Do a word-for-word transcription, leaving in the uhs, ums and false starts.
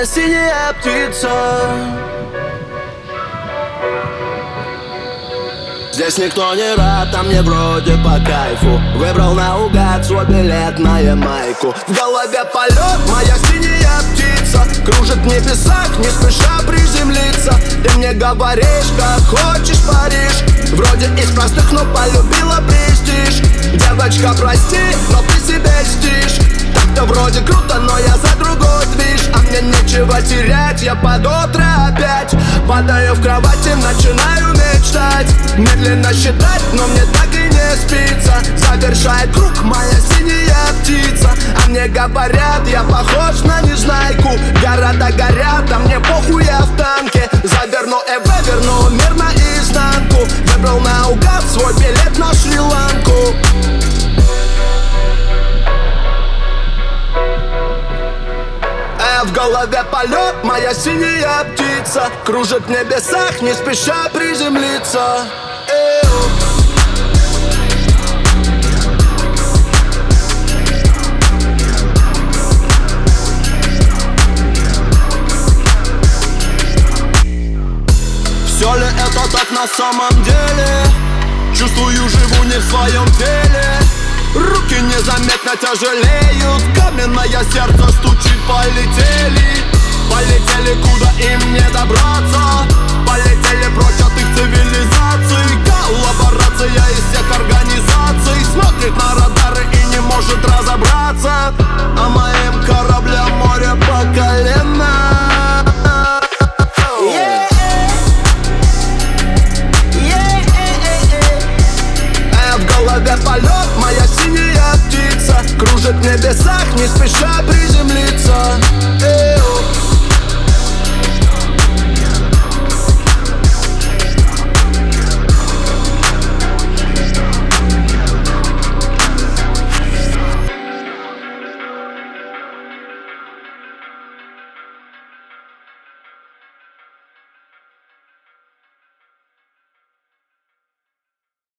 моя синяя птица. Здесь никто не рад, а мне вроде по кайфу. Выбрал наугад свой билет на Ямайку. В голове полет, моя синяя птица кружит в небесах, не спеша приземлиться. Ты мне говоришь, как хочешь, Париж. Вроде из простых, но полюбила престиж. Девочка, прости, но ты себе льстишь. Так-то вроде круто, но я за другой движ. А мне нечего терять, я под утро опять падаю в кровати, начинаю мечтать. Медленно считать, но мне так и не спится. Завершает круг моя синяя птица. А мне говорят, я похож на незнайку. Города горят, а мне похуй, я в танке. Заверну и выверну мир наизнанку. Выбрал наугад свой билет на Шри-Ланку. В голове полет, моя синяя птица кружит в небесах, не спеша приземлиться. Эу. Все ли это так на самом деле? Чувствую, живу не в своем теле. Руки незаметно тяжелеют, каменное сердце стучит. Полетели, полетели, куда им не добраться. Полетели прочь от их цивилизаций. Коллаборация из всех организаций смотрит на радары и не может разобраться. А моим кораблям море по колено. Полет, моя синяя птица кружит в небесах, не спеша приземлиться.